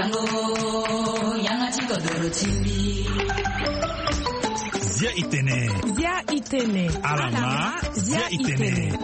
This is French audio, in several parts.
Sango yanga chiko doro chimbi. Zia itene. Alama Zia itene.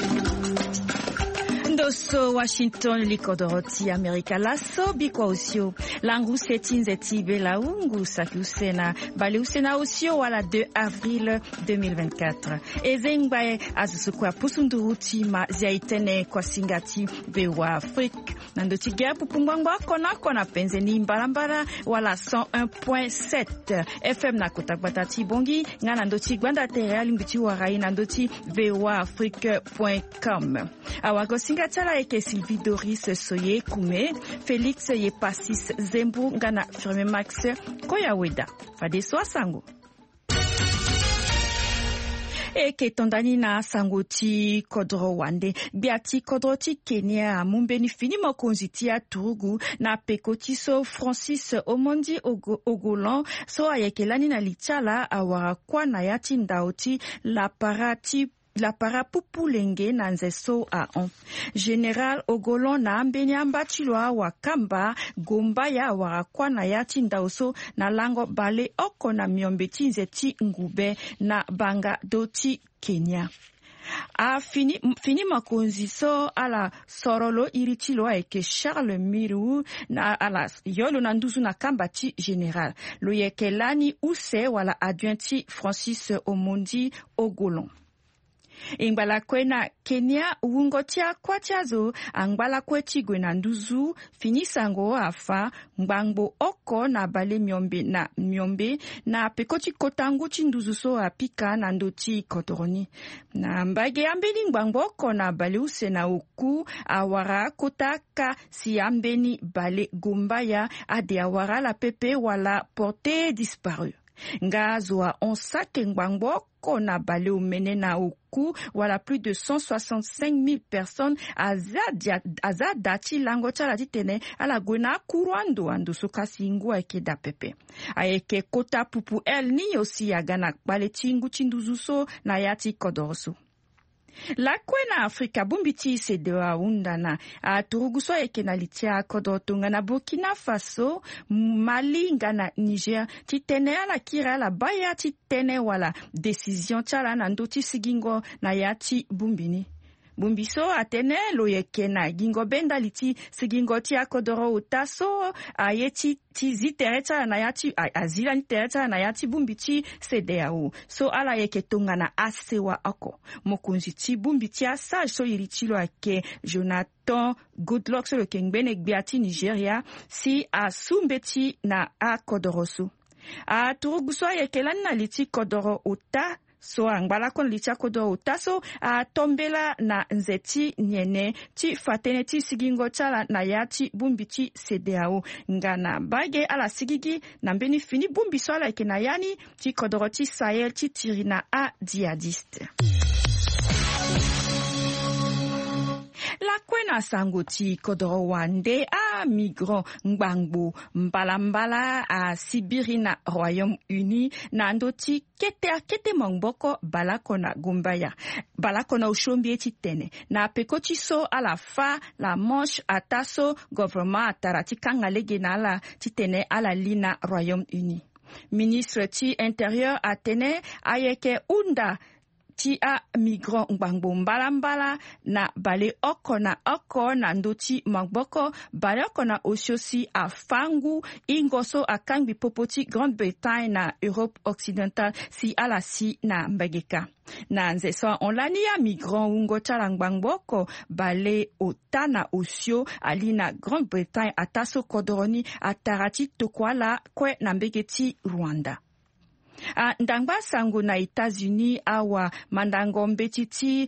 Ndoso Washington likodoroti Amerika laso bikwa usio langu setinze tibe la ungu sakusena bali usena usio wala 2 avril 2024 ezengbae azusukwa pusunduruti ma ziaitene kwa singati bewa Afrique nandoti gapu pungwangwa kona penzeni mbalambara wala 101.7 FM na kotakbatati bongi ngana ndoti gwanda tere limbuti warai nandoti bewa afrique.com awako Tala eke Sylvie Doris Soye Kume, Félix Yepasis Zembu Ngana Firme Max Koyaweda. Fadeso Sango. Eke tondani na sangoti kodro wande biati kodro ti Kenya mumbeni fini mokonziti ya Turugu na pekotiso Francis Omondi Ogolan so ayekelani na lichala awara kwa na yati ndaoti la parapupulenge na nzeso a on. General Ogolon na ambeni ambatilwa wakamba gomba ya warakwa na yati ndaoso na lango bale oko na miombeti nzeti ngube na banga doti Kenya. A fini makonzi so ala sorolo iritilo eke Charles Miru na ala yolo na nduzu na kambati general. Lo yekelani use wala adjuenti Francis Omondi Ogolon. Ingbala kwena Kenya ungotia kwa chazo angbala kwetigwe na nduzu finisango afa mbangbo oko na bale miombe na pekoti kotangu chinduzu so apika na ndoti kotoroni na mbage ambeni mbangbo oko na bale use na uku awara kotaka si ambeni bale gombaya ade awara la pepe wala porte disparu nga zoa onsake mbangbo kona bale umene na uku wala plus de 165 000 personnes aza dati lango chala titene ala gwena kurwando ando sokasi ingua eke da pepe ayeke kota pupu el ni osi yagana bale tingu chinduzuso na yati kodorso. La kwena Afrika bumbiti sedewa undana turuguso eke na litia kodotunga na Burkina Faso Mali ngana Niger titene ala kira la baya titene wala decision chala na ndoti sigingo na yati bumbini bumbiso atene lo yeke na gingo benda liti sigingo ti akodoro utaso ayeti tizi tereta na yati azila ni tereta na yati bumbiti CEDEAO so ala yeke tonga na asewa ako mokunzi ti bumbiti asa so iritilo ake Jonathan Goodluck so kengbene gbiati Nigeria si asumbeti na akodoroso a turuguso yeke lan na liti kodoro uta so angbala kon licha kodo utaso a tombela na nzeti nyene ti fatene ti sigingo chala na yati bumbiti CEDEAO ngana bage ala sigigi na mbeni fini bumbiso ala eke na yani ti kodoro ti Sahel ti tirina a djihadiste. La kwena sangoti kodoro wande a migrant ngbangbo mbalambala a Sibiri na Royaume-Uni na ndoti kete mongboko balakona gumbaya balakona ushombi tene na pekoti so ala fa la Manche ataso gouvernement atarati kangalege na ala titene ala lina Royaume-Uni. Ministre ti intérieur atene ayeke unda ti a migrant ngbangbo mbalambala na bale oko na ndoti magboko bale oko na osiosi a fangu ingoso a kangbi popoti Grande-Bretagne na Europe occidentale si ala si na mbageka na nzeso onlani ya migrant ungo chala ngbangbo bale ota na osio ali na Grande-Bretagne ataso kodoroni atarati tokwala kwe na mbegeti Rwanda. Ndangba sango na États-Unis awa mandango mbetiti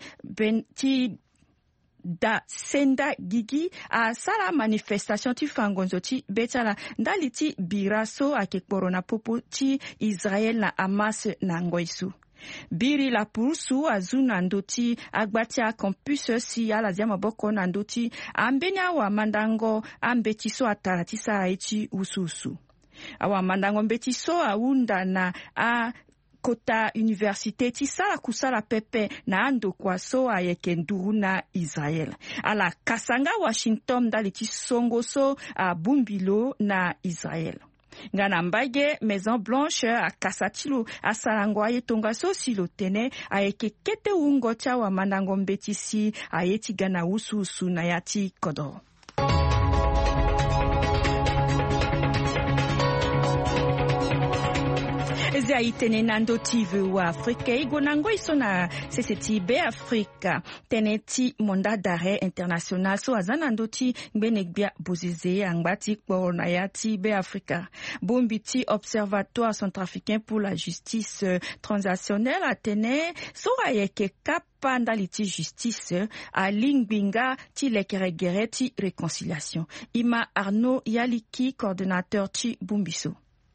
da senda gigi a sala manifestation ti fangonzo ti betala ndali ti biraso ake korona popo ti Israel na Hamas na ngoisu. Biri la pulsu azuna ndoti agbatia campus si ala diama boko na ndoti ambenya wa mandango ambetiso ataratisa eti ususu. Awa mandango mbetiso aunda na a kota université ti sala kusala pepe na ando kwa so ayeke nduru na Israel. Ala kasanga Washington dali ti songo so a bumbilo na Israel. Ngana mbage Maison Blanche a kasatilo asalango ayetonga so silo tene ayeke kete ungo cha wa mandango mbetisi ayeti gana usu na yati kodo. Zia itene nando TV wa Afrika igonango isona seseti be Afrika teneti monda d'arrêt international so azanando ti ngbenegbia bozize angbati kwa na yati be Afrika bombiti observatoire centrafricain pour la justice transitionnelle atene so ayeke kapa ndaliti justice a lingbinga ti lekeregere ti réconciliation ima Arnaud Yaliki coordonnateur ti Bumbiso.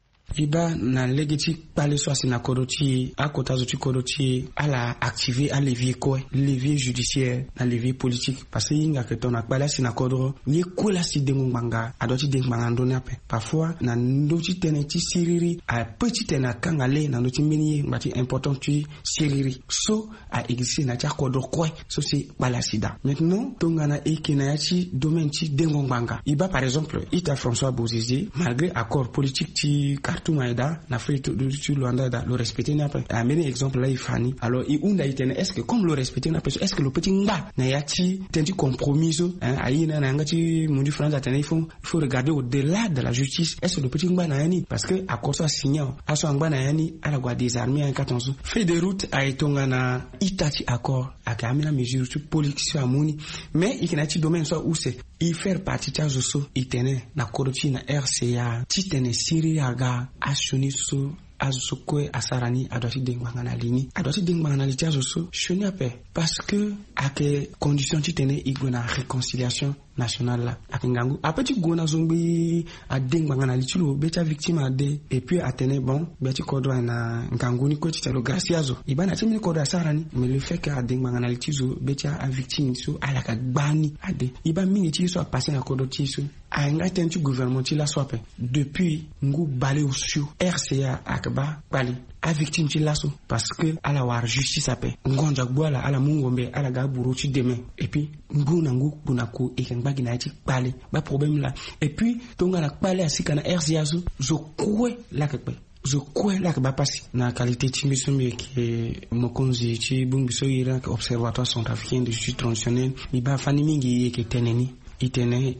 Iba na legiti pale so asina koroti akota zoti koroti ala activer à levier judiciaire na levier politique parce que inga que ton akbala sina kodro ni kola si dengu manga adoti dengu manga ndoni ape parfois na ndoti teneti siriri a petit tena kangale na ndoti meni ngati important tu siriri so a exister na tia kodro kwe so c'est bala sida maintenant tongana ekena yachi domaine ti dengu manga iba par exemple ita François Bozizé malgré accord politique ti tout maïda na fait du Luanda da le respecter n'a pas amener exemple là il fani alors il unda itene est-ce que comme le respecter n'a pas est-ce que le petit nga na yati tenti compromis aïna na ngati mundi France atene il faut regarder au-delà de la justice est-ce que le petit nga na yani parce que à cause ça signant aso ngba na yani ala gwa désarmer en 14 fait de route a itonga na itati accord akamina mesure sur politique amuni mais il y a domaine soit où c'est il faire partie de so itene na koroti na RCA titene siri aga ashoni so azusukwe asarani adoti dengmanga na lini adoti dengmanga na litia so shoni ape parce que ake condition titene igona réconciliation nationale là akingangu apeti gona zombi a dengmanga na litilo beta victime ade et puis atene bon beti kodwa na nganguni ko titalo graciazo ibana timi kodwa asarani mais le fait que a dengmanga na litizo beta a victime so ala ka gbani ade iba miniti so a passer na kodoti so a ngati ntu gouvernement ti la sope depuis ngu balé au sio RCA akba bali a victime ti laso parce que ala war justice ape ngonja gboala ala mungombe ala ga buru ti demain et puis ngu na ngu bunako e kan bagi na ti bali ba problème là et puis tonga la bali asika na RCA zo kwe la kpe je crois là que va passer na qualité timisumi que mokonzi ti Bumbiso ira observatoire centrafricain de justice transitionnelle iba fani mingi ke teneni itene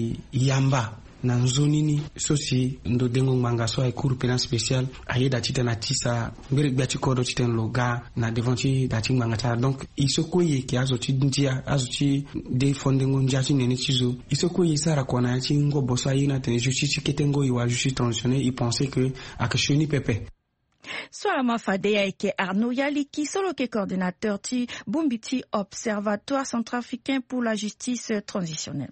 yamba na nzonini sosi ndo dengo manga so ay cour pénal spécial ayeda titana tisa mbere gba tikodo titen loga na devanti dati manga ta donc isokoye ki azoti ndia azoti de fondengo njati nene tizo isokoye sara kona yati ngo bosa yina tene justice ketengo iwa justice transitionnelle il pensait que akashoni pepe. Soit mafadea eke Arnaud Yaliki solo ke coordinateur ti Bumbiti observatoire centrafricain pour la justice transitionnelle.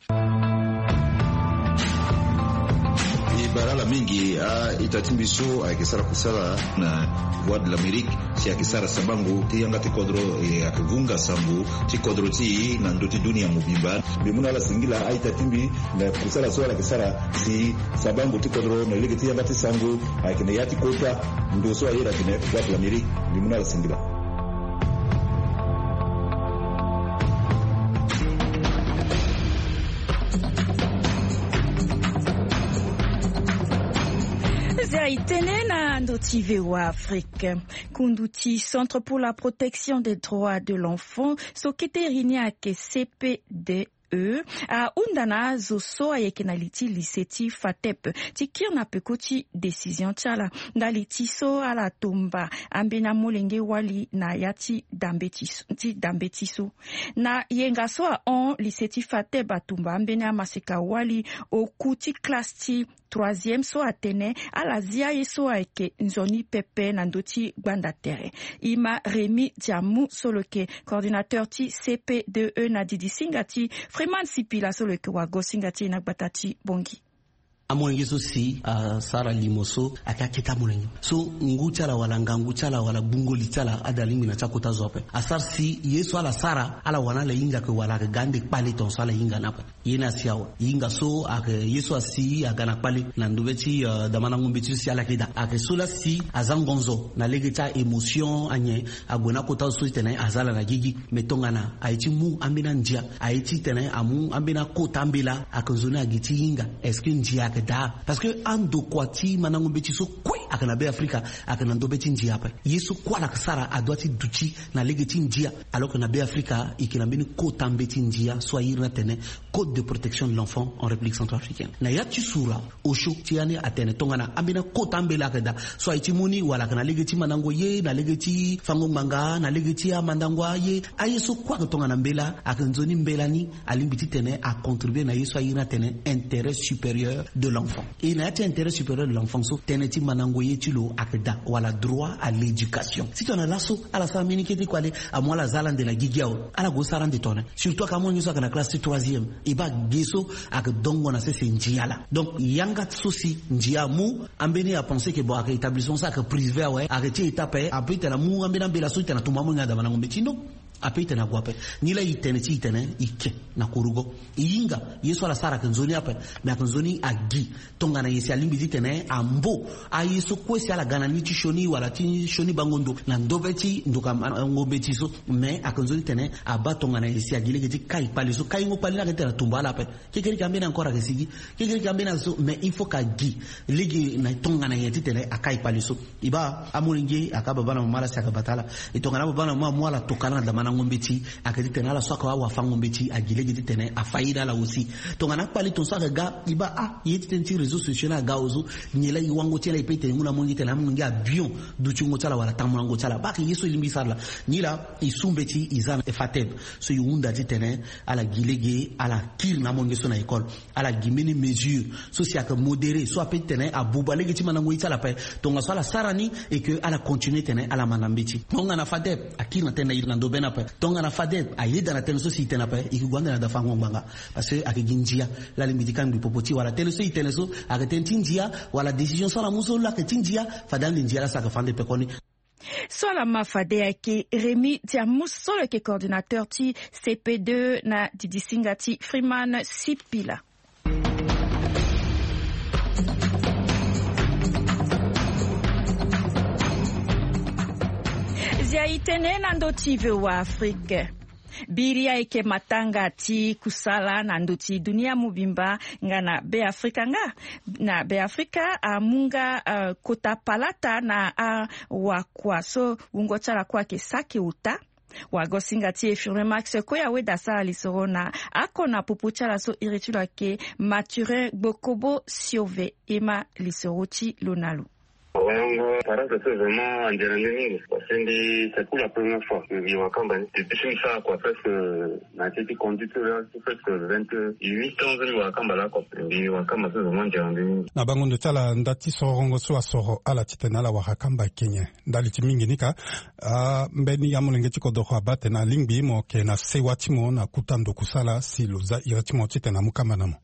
Barala mingi itatimbiso akisara kusala na voix de l'Amérique si akisara sabango ti yanga te kodro akvunga sambu ti kodro ti na ndoti dunia mubimba bimuna la singila itatimbi na kusala so akisara si sabango ti kodro na lege ti yanga ti sango akine yati kota ndo so ayira kine voix de l'Amérique bimuna la singila. Tenena Ndotive wa Afrique. Kunduti Centre pour la protection des droits de l'enfant, Sokete ke CPDE a undana zoso ayekenaliti liseti fatep tikir na pekoti décision tchala ndaliti so ala tomba ambena molenge wali na yati dambetiso na yenga so on liseti fatep atumba ambena maseka wali okuti klasti troisième so atene ala zia yeso ake nzoni pepe na ndoti gbanda tere ima Remi Diamou soloke coordinateur ti CPDE na didi singati Freeman Sipila soloke wago singati na gbatati bongi. amongi so si sara limoso aka kita mulengi so nguchala wala nganguchala wala bungoli chala adalimi na chakota zope asar si yeso ala sara ala wana la inga ke wala ke gande pali ton sala inga napa yena siawa inga so aka yeso asi aka na pali na ndubeti damana ngumbeti si ala kida aka sola si azangonzo na legeta emotion anye agona kota so tena azala na gigi metongana aiti mu ambina njia aiti tena amu ambina kota ambila akanzona agiti inga eske njia da parce que ando kwati manango beti so kwe akana be Afrika akana ndo beti njia hapa yesu kwa la kasara adwati duchi na legeti njia alors que na be Afrika ikina bini kota mbeti njia so ayirna tene code de protection de l'enfant en République centrafricaine na yati sura osho tiane atene tongana ambina kota mbela kada so aiti muni wala kana legeti manango ye na legeti fango manga na legeti ya mandangwa ye ayeso kwa tongana mbela akanzoni mbela ni alimbiti tene a contribuer na yesu ayirna tene intérêt supérieur de l'enfant. Et il y a un intérêt supérieur de l'enfant. So, teneti manangoye tulo akeda wala droit à l'éducation. Si tu en as lasso, à la samini qui était quoi à moi la zalan de la gigiao, à la gosaran de tonne. Surtout quand moi nous sommes à la classe 3e, et bah gesso ak dongo na c'est njiala. Donc yanga sosi njia mu ambeni a pensé que bon ak établissement ça que privé ouais, arrêter étape après tu na mu ambena bela so tu na tuma munga da manango betino. Apete na guape nila itene chi itene ike na kurugo inga yeso ala sara kanzoni ape na kanzoni agi tonga na yesi alimbi itene ambo ayeso kwesi ala gana ni shoni wala ti shoni bangondo na ndobeti ndoka ngobeti so me akanzoni tene aba tonga na yesi agile geti kai pali so kai ngo pali na ketela tumbala ape kekeri kambena encore akesigi kekeri kambena so mais il faut kagi ligi na tonga na yeti tene akai pali so iba amulingi akaba bana mala saka batala itonga na bana mwa la tokana da ngombeti akati tena la soka wa fangombeti agile giti tena afaida la aussi tongana pali to saka ga iba yeti tenti réseaux sociaux na ga ozo nyela iwango tela ipete nguna mongi tena mongi avion du chungo tala wala tamungo tala baki yeso limbi sala nyila isumbeti izana efateb so yunda tena ala gilege ala kir na mongi so na école ala gimeni mesure so si aka modéré so apete tena abuba legeti manango itala pa tonga sala sarani et que ala continuer tena ala manambeti tonga na fateb akina tena irando bena tonga na fadet ayeda na tele so si tena pa ikugwanda na dafa ngwanga parce que akiginjia la limidika mbi popoti wala tele so itene so akatentinjia wala decision so la muso la ketinjia fadandi njia la saka fande pekoni Sola mafade yake Rémi Diamous solo ke coordinateur ti CP2 na Didisingati Freeman Sipila. Zia itene na ndoti wa Afrique. Biria eke matanga ti kusala na ndoti dunia mubimba nga na be Afrika nga. Na be Afrika munga kota palata na wakwa. So ungo chala kwa ke sake uta. Wagosinga ti efirme max koya weda sa alisoro na ako na pupuchala so iritula ke Mathurin Bokobo Siove ema lisoro ti lonalu. Parents c'est vraiment en dernier c'est pour la première fois que je vois quand même depuis ça quoi presque na été conducteur presque 28 ans je vois quand là quoi je vois quand c'est vraiment dernier na bangondo tala ndati sorongo so asoro ala titenala wa hakamba Kenya ndali timingi nika mbeni ya mulenge tiko doho abate na lingbi mo ke na sewatimo na kutando kusala siluza iratimo titena mukamba namo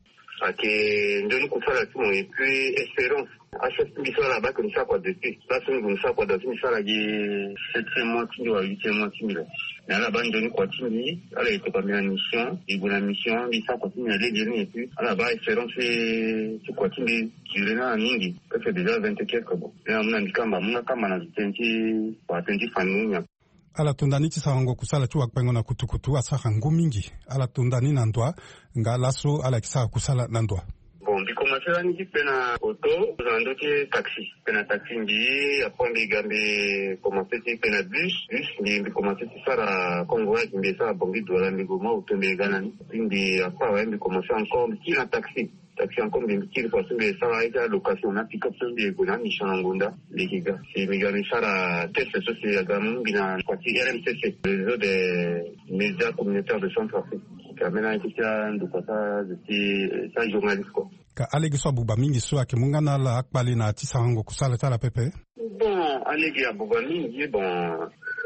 ake ndoni kusala timo et puis espérance achète biso là bas comme ça quoi depuis ça c'est comme ça quoi dans une salle qui 7e mois qui doit 8e mois qui là mais là bas ndoni quoi timi là il était pas bien en mission et pour la mission il ça continue à aller et puis là bas espérance c'est quoi timi duré na mingi c'est déjà 20 quelques bon là on a dit kama na tenti kwa tenti famille ala tundani tisarango kusala tu wakpengo na kutukutu asaka ngumingi ala tundani na ndwa nga laso ala kisaka kusala na ndwa. Bon, bi commencé à niki pena auto, zando ki taxi. Pena taxi mbi, après mbi gambe commencé ti pena bus mbi commencé ti sara convoyage mbi sara bongi dola mbi goma auto mbi ganani. Mbi après mbi commencé encore mbi na taxi. Taxi encore mbi kiri parce que ça a été à l'occasion na pick up mbi gona mission ngunda ligiga. Si mbi gambe sara test social ya gamu mbi na parti RMCC, le réseau des médias communautaires de Centrafrique. Kamena kitia ndukata ziti sa journaliste quoi. Ka alegi so buba mingi so ake mungana la akbali na tisango kusala tala pepe. Bon, alegi abuba mingi bon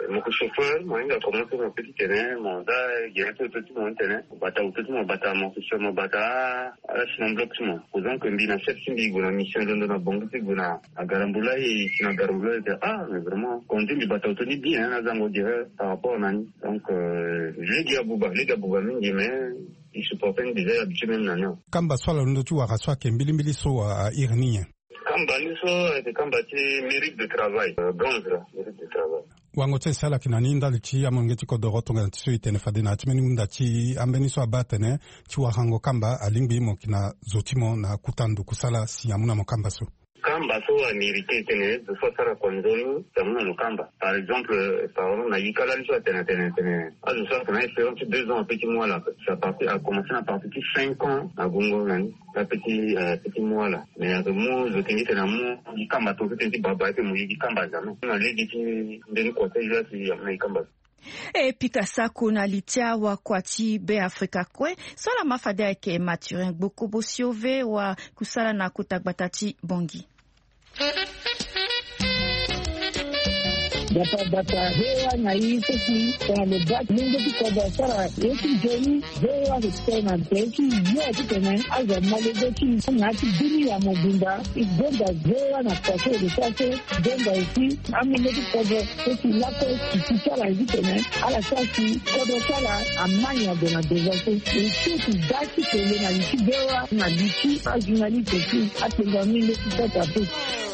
mon chauffeur, moi, il a commencé mon petit terrain, mon da, il y a un peu tout mon terrain, mon bata, mon chauffeur, mon bata, c'est un bloc, mon. Posant que m'bina chef, si m'bina mission dans la banque, si m'bina à Garambula et si m'bina Garambula, mais vraiment, quand on dit bata autoni bien, là, on dirait, par rapport à Nani. Donc, je l'ai dit à Bouba, mais il se portait déjà habitué même Nani. Kamba soit le tu as rassoa kembili so à Irnie. Kamba c'est Kamba mérite de travail, bronze là, mérite de travail. Wangote sala kinani ndali chi amongeti ko doroto ngana tiso itene fadena timeni ngunda chi ambeni so abatene chi wahango Kamba alingbi mo kina zotimo na kutandu kusala si amuna mo Kamba so. Kamba so a mérité tene de fois sara konzoni tamuna no Kamba. Par exemple, par na yikala liso tene. Ah je sais qu'on a fait 2 ans petit mois là. Ça a commencé à partir de 5 ans à Gongo nani. La petit mois là. Mais à moi je tenais tena mo di Kamba to tenti baba te mo di Kamba jamais. Na le di ndeni conseil là si amna Kamba. E pikasa kuna litia wa kwati be Afrika kwe sola mafade yake Mathurin Gbokobo Siove wa kusala na kutakbatati bongi. Bata hewa na hii sisi kwa mbaki mingi tukoba sara yetu jeni hewa kutena teki yote tena aza malegeti na tibini ya mobimba igonda hewa na kwaso de kwaso gonga isi amene tukoba sisi lako kisala hivi tena ala sasi kodo sala amanya dona dezaso isi daki kele na isi hewa na bichi ajunali teki atenga mile tutata tu.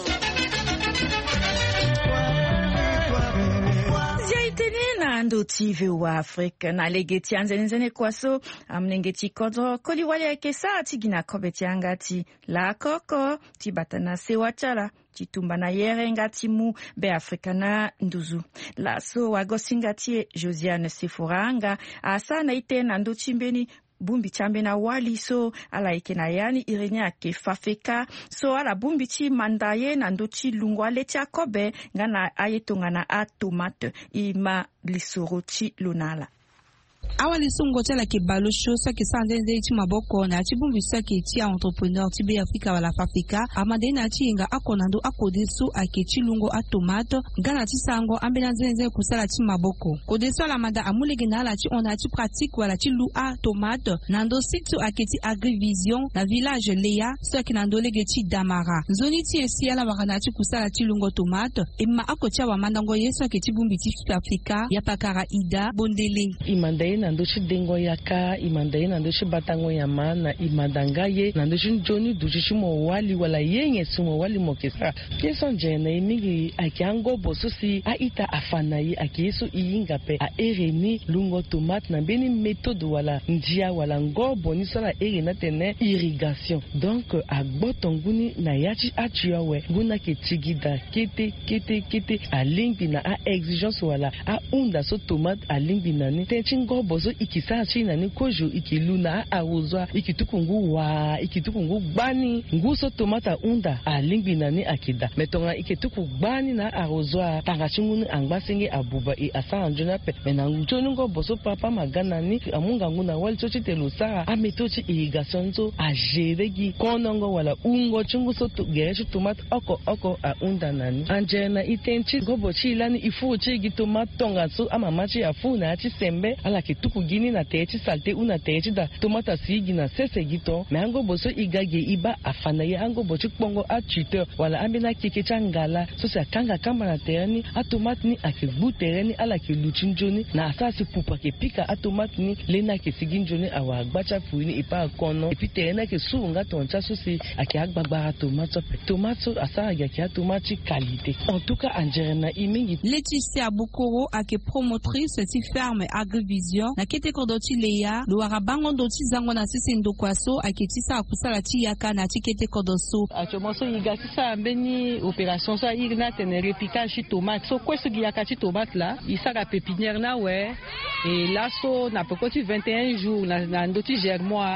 Ndo TV wa Afrika na legeti anzenezene kwaso amnengeti kodro koli wale yake saa tigina kobeti angati la koko tibatana sewachala chitumba na yere ngati mu be Afrika na nduzu la so wagosingati Josiane Sefuranga asana ite na ndo chimbeni bumbi chambe na wali so ala ikena yani irenia ke fafeka so ala bumbi chi mandaye na ndochi lungwa letia kobe ngana ayetonga na a tomate ima lisorochi lunala. Awali sungo tela ke balosho sa ke sandenze ti maboko na ti bumbisa ke ti entrepreneur ti be Afrika wala Afrika amade na ti inga akonando akodisu ake ti lungo a tomate ngana ti sango ambena zenze kusala ti maboko kodeso la manda amulege na la ti ona ti pratique wala ti lu a tomate nando situ ake ti agrivision na village Leya so ke nando lege ti Damara zoni ti esi ala wakana ti kusala ti lungo tomate imma akocha wa mandango yeso ke ti bumbi ti Afrika ya pakara ida bondele imanda nando shi dengo yaka imandaye nando shi batango yama na imandangaye nando shi joni dushi mo wali wala yenye sumo wali mokesa keson jena imigi akiango bosusi a ita afanaye akiyesu iyinga pe a ereni lungo tomate na beni méthode wala njia wala ngobo ni sala erena tene irrigation donc a gbotonguni na yachi achiawe guna ke tigida kete a lingbi na a exigence wala a unda so tomate a lingbi na ni tenchi bozo ikisa china ni kojo ikiluna arozwa ikitukungu wa ikitukungu gbani nguso tomata unda alingbi nani akida metonga ikituku gbani na arozwa tangachunguni angbasenge abuba e asanjona pe menanjongo bozo papa magana ni amunga nguna wali chochi telusara ametochi irrigation zo ajeregi konongo wala ungo chungu so gerechi tomate oko a unda nani anjena itenchi gobochi lani ifuchi gitomatonga so amamachi afuna achi sembe ala tuku gini na techi salte una techi da tomata sigi na sese gito me ango boso igage iba afana ye ango bochi kpongo a chite wala ambina kike changala so sa kanga kamba na tereni a tomate ni akigbu tereni ala ke luchinjoni na asasi pupa ke pika a tomate ni lena ke siginjoni awa agbacha fuini ipa kono epi terena ke suunga toncha so si ake agbagba tomato asa ya ke tomate qualité en tout cas anjerena imingi Laetitia Bokoro ake promotrice ti ferme Agrivision na kete kodoti Leya lo arabango ndoti zango na sisi ndokwaso aketisa akusala ti yaka na ti kete kodoso achomoso yigatisa mbeni opération so igna tenere piquage tomate so kweso giyaka ti tomate la isaka pépinière na we et là so na pokoti 21 jours na ndoti germois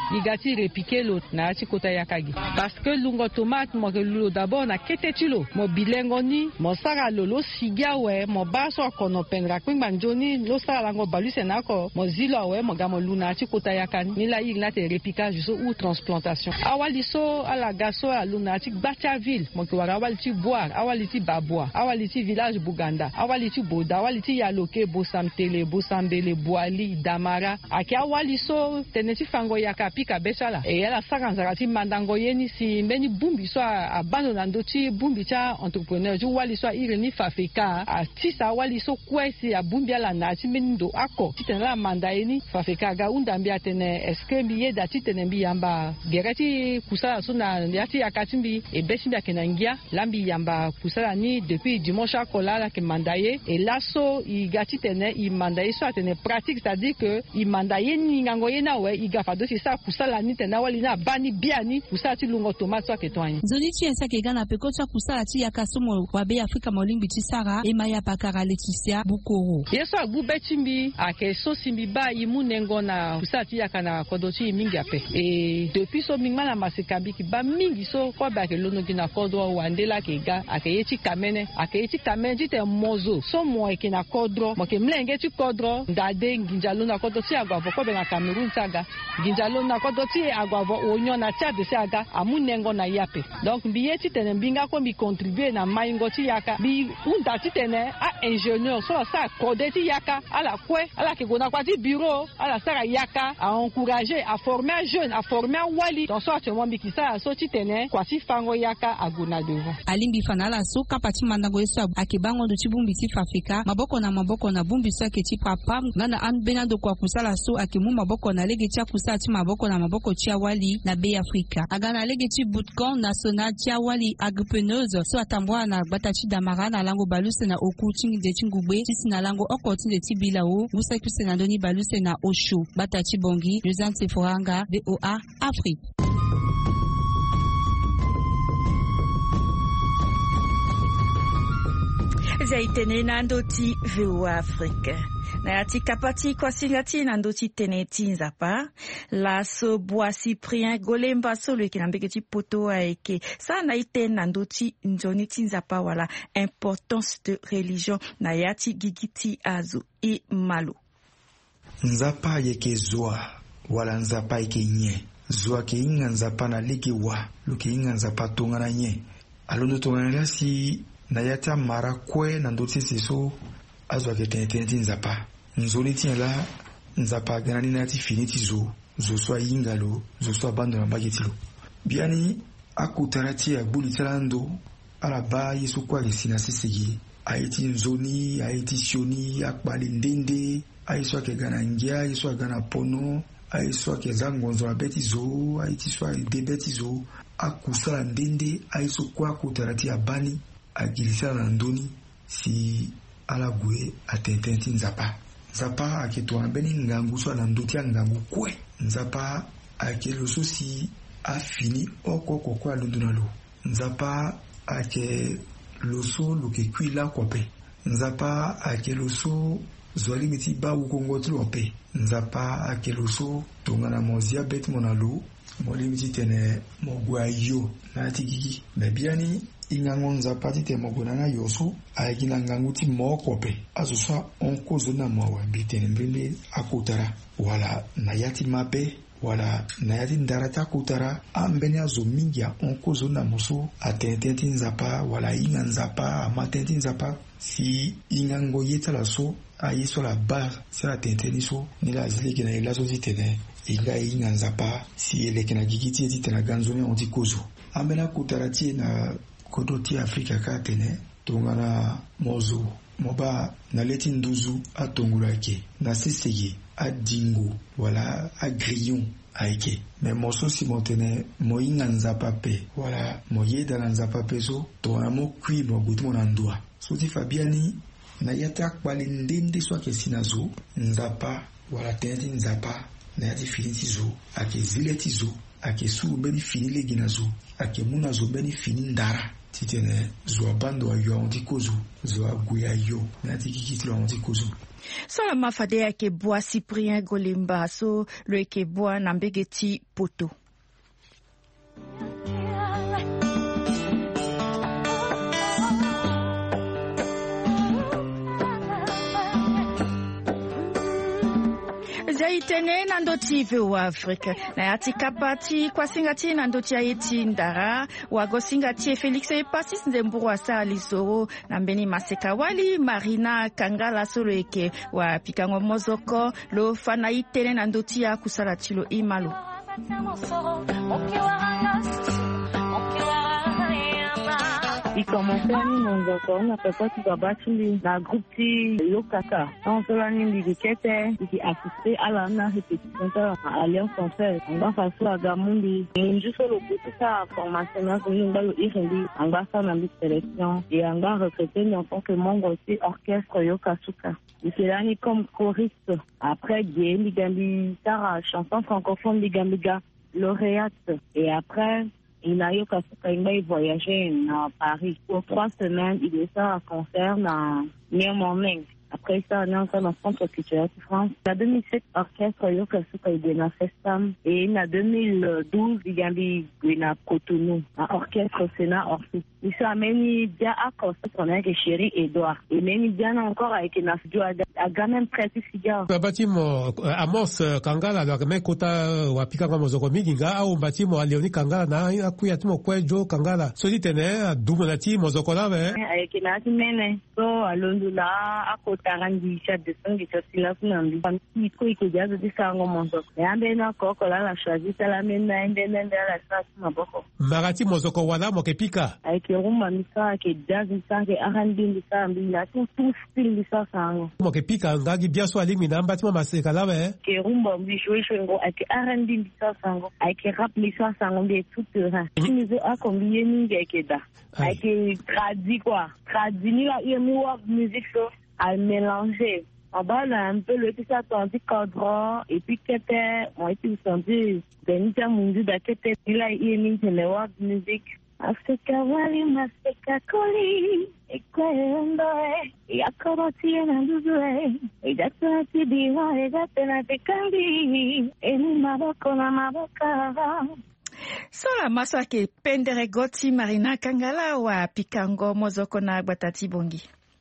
igati repiquer lo na ati kota yakagi parce que lungo tomate mo lo d'abord na ketetilo mo bilengo ni mo sara lo sigia we mo baso kono penra kwimba njoni lo sara ngo baluse na ko mo zilo we mo gamo luna ati kota yakani ni la igna te repiquage so ou transplantation awali so ala gaso a luna ati bacha ville mo ko awali ti boire awali ti babwa awali ti village Buganda awali ti boda awali ti yaloke bosamtele bosambele boali damara aki awali so teneti fango yaka pika besala e yala sakanzara ti mandango yeni si mbeni bumbi so abano na ndoti bumbi cha entrepreneur ju wali so ireni fafeka a tisa wali so kwesi abumbi ala na ti mendo ako ti tenela manda yeni fafeka ga undambi atene eske biye da ti tenembi yamba gereti kusala so na yati akatimbi e besimbi akenangia lambi yamba kusala ni depuis dimanche akola ke mandaye et là so igati tene i mandaye so atene pratique, c'est-à-dire que i mandaye ni ngango yena we igafa do ça kusala ni tena wali na bani biani kusala ti lungo tomate so ke toanye zoni ti ensa ke gana pe ko tsa kusala ti yakasomo wa be Afrika molimbi ti sara e maya pakara Leticia Bukoro yeso agu betimbi ake so simbi ba imunengo na kusala ti yakana kodoti mingi ape et depuis so mingma na masekabi ki ba mingi so ko ba ke lono gina kodro wandela ke ga ake yeti kamene ti te mozo so mo e kina kodro mo ke mlenge ti kodro ndade nginjalo na kodro ti agwavo ko be na Cameroon taga nginjalo na kodro ti agwavo onyo na Chad se aga amunengo na yape donc biye ti tene binga ko mi contribuer na maingo ti yaka bi unda ti tene a ingénieur so sa kode ti yaka ala kwe ala ke gona kwa ti bureau ala sara yaka a encourager a former un jeune a former wali donc so atemo bi kisa so ti tene kwa ti fango yaka agona devant alimbi fanala so kapati mandango yeso akibango do chibumbi ti fafika maboko na bumbi so ke ti papa ngana an benado kwa kusala so akimu maboko na lege ti kusala ti maboko ti awali na be Afrika agana lege ti bootcamp national ti awali agripreneuse so atambwa na gbata ti damara na lango baluse na oku tingi de tingugbe ti na lango oko ti de ti bilao musa kuse na doni baluse na osho bata ti bongi Josante Foranga VOA Afrique. Zaitene na ndoti VOA Afrique. Na yati kapati kwa singati na ndoti tene tinzapa. La so boa Cyprien Golemba so le kinambeke ti poto aeke. Sa na ite na ndoti njoni tinzapa wala importance de religion na yati gigiti azu I malu. Nzapa yeke zoa wala nzapa yeke nye. Zoa ke inga nzapa na leke wa. Luke inga nzapa tonga na nye. Alondo tonga na si na yata mara kwe na ndoti seso azwa ke tene nzapa nzoni ti la nzapa ganani na ti fini ti zo so ingalo so bando na bageti lo biani akutara ti agbuli talando ala ba yesu kwa gesina sesegi aiti nzoni aiti sioni akpali ndende aiso ke gana ngia aiso gana pono aiso ke zangonzo abeti zo aiti so debeti zo akusala ndende aiso kwa kutara ti abani agilisa na ndoni si alagwe atententi nzapa akitoa beni ngangu so na ndoti ngangu kwe nzapa akelo so si afini oko kwa lunduna lo nzapa ake loso luke kwila kope nzapa ake loso zoli miti ba ukongotlo ope nzapa ake loso tongana mozia bet monalo molimiti tene mogwayo na tikiki bebiani ingango nzapa ti te mogona na yoso ayekina ngangu ti mokope azosa onko zona mwa bitene mbele akutara wala na yati mabe wala na yati ndarata akutara ambene azo mingi ya onko zona moso atententi nzapa wala inga nzapa amatenti nzapa si ingango yetala so ayeso la ba si atenteni so nila azileki na elaso ti tene inga inga nzapa si eleki na gigiti ti tena ganzoni onti kozo ambene akutara ti na kodo ti Afrika ka tene tongana mozo moba na leti nduzu atongulake na sesege adingo wala agrillon aike me moso si montene moinga nzapa pe wala moyeda na nzapa pe so tongana mo kui mo gutu na ndua so ti fabiani na yata akpali ndende so ake sinazo nzapa wala tenti nzapa na yati finiti zo ake zileti zo ake suru beni fini legi na zo ake muna zo beni fini ndara titene zwa bando ayo antikozo zwa guyayo na tikikitlo antikozo. Sola mafade yake boa Cyprien Golemba so lo yake boa na mbegeti poto. Zaitene na ndoti wa Afrika na yati kapati kwa singati na ndoti ayeti ndara wago singati Felix Epasis ndemburu wa saa lisoro na mbeni maseka wali Marina Kangala solo eke wa pikango mozoko lo fana itene na ndoti ya kusala chilo imalo. Il commençait à nous on a fait quoi tu vas battre la groupe ti Lokaka. On se l'a mis l'étiquette qui assisté à la répétition à l'Alliance française. On va faire ça à Gamundi. Et juste le bout de ça formation là comme nous va le Irendi. On va faire la sélection et on va recruter en tant que membre aussi orchestre Yokasuka. Et c'est là comme choriste. Après Guy Gambi Tara chanson francophone de Gambiga lauréate et après il a eu qu'à voyager à Paris. Pour 3 semaines, il est à un concert dans Niamey. Après ça, on est encore dans le centre culturel de France. En 2007, l'orchestre Yokasuka est dans Festam. Et en 2012, il y a eu un Cotonou, un orchestre Sénat Orphée. Il s'est amené à accord avec Chéri Edouard. Et même il y a encore avec un studio à gamin prêté figure. Bâtiment Amos Kangala, donc même kota wapika kama mozoko miginga au bâtiment Leoni Kangala na akuya timo kwejo Kangala. So dit tene dumonati mozoko la be. Avec un atimene. So alondula akotarandi chat de sangi chasila kunambi. Il faut que jazz de sango mozoko. Et ambena koko la choisi la mena ndenda la sa maboko. Marati mozoko wana mokepika. Rumba misa ke jazz misa ke R&B misa mbila tout style misa sango mo ke pika ngagi biaso alimi na mbati maseka lawe ke rumba mbishwe ngo ake R&B misa sango ake rap misa sango de tout terrain nizo akombiye ninge ke da ake tradi ni la yemo musique so à mélanger en bas là un peu le tout ça tandis cadran et puis kete on était senti benita mundu da kete ila yemi telewa musique Afrika wali maseka koli ekwenda yakoroti na nduzwe idatati diwa idatena tekandi eni maboko na maboka. Sola maswake pendere goti Marina Kangala wa pikango mozoko na batati bongi.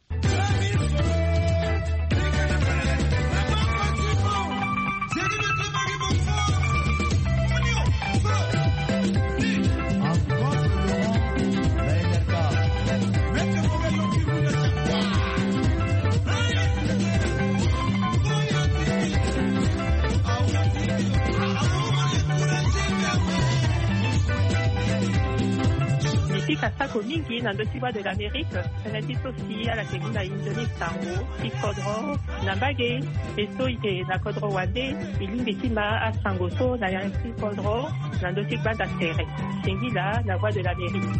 Kasako mingi na ndotiwa de l'Amérique, senati aussi à la teguna indoni sango, ikodro, na bage, esto ite na kodro wade, ilimbe kima a sangoso na yansi kodro, na ndotiwa da tere. Sengila, la voix de l'Amérique.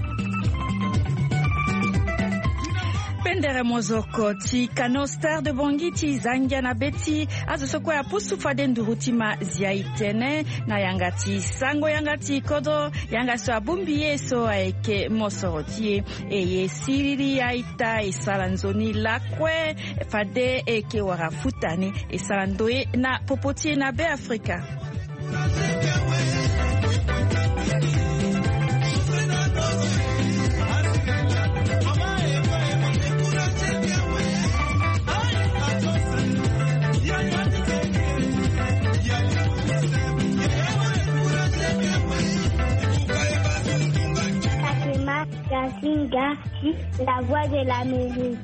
Pendere mozoko ti kanostar de bongi ti zangia na beti azo soko ya pusu faden durutima ziaitene na yangati sango yangati kodo yangaso abumbi yeso aeke mosorotie eye siriri aita esalanzoni lakwe fade eke warafutane esalandoe na popotie na be Afrika. Kasinga, la voix de l'Amérique.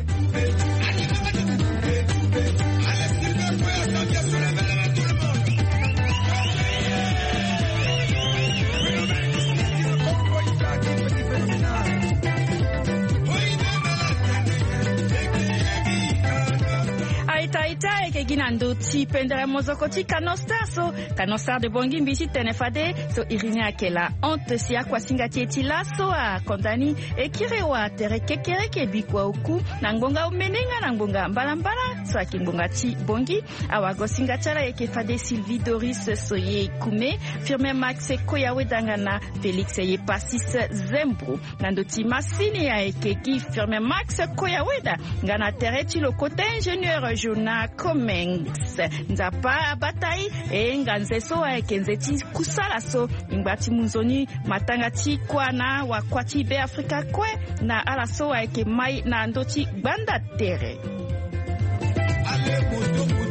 Aita eke ginando ti pendere mozoko ti kanostar so kanostar de bongi mbisi tenefade so irine akela honte si akwa singati eti la so a kondani ekire wa tere kekere ke bikwa uku na ngonga umenenga na ngonga mbalambala so akimbongati bongi awagosinga chala yeke fade Sylvie Doris soye kume firme Max Koyawe dangana Felix ye Pasis Zembo nandoti masini ya ekeki firme Max Koyaweda ngana tereti le côté ingénieur Jonah Comens nzapa batai nganzeso ekenzeti kusala so ingati munzoni matangati kwana wakwati be Afrika kwe na alaso eke mai na ndoti banda tere.